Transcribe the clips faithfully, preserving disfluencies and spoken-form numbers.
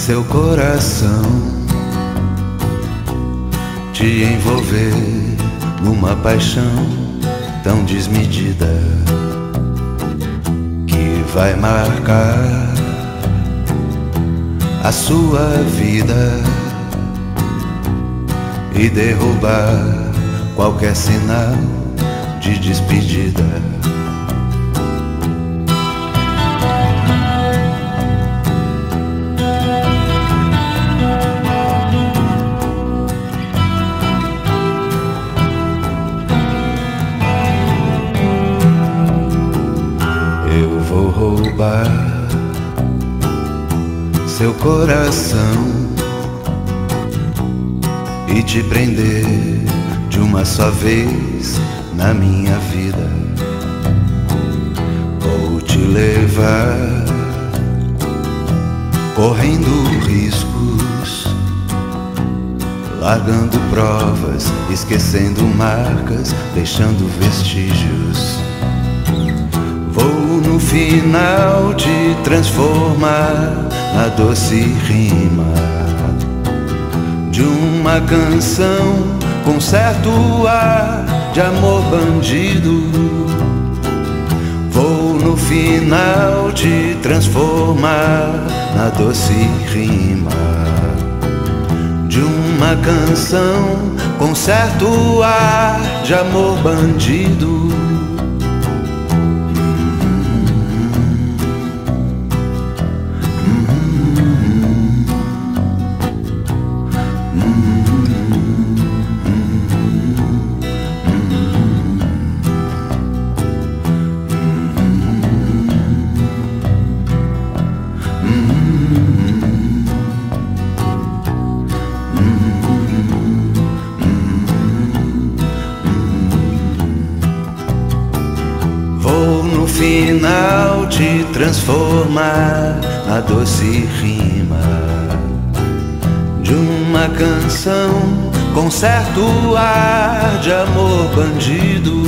seu coração, te envolver numa paixão tão desmedida que vai marcar a sua vida e derrubar qualquer sinal de despedida. Eu vou roubar seu coração e te prender de uma só vez na minha vida. Vou te levar correndo riscos, largando provas, esquecendo marcas, deixando vestígios. Vou no final te transformar na doce rima de uma canção com certo ar de amor bandido. Vou no final te transformar na doce rima de uma canção com certo ar de amor bandido. Final te transformar na doce rima de uma canção com certo ar de amor bandido.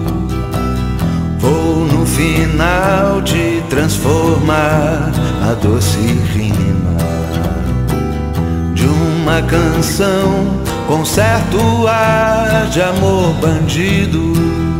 Vou no final te transformar na doce rima de uma canção com certo ar de amor bandido.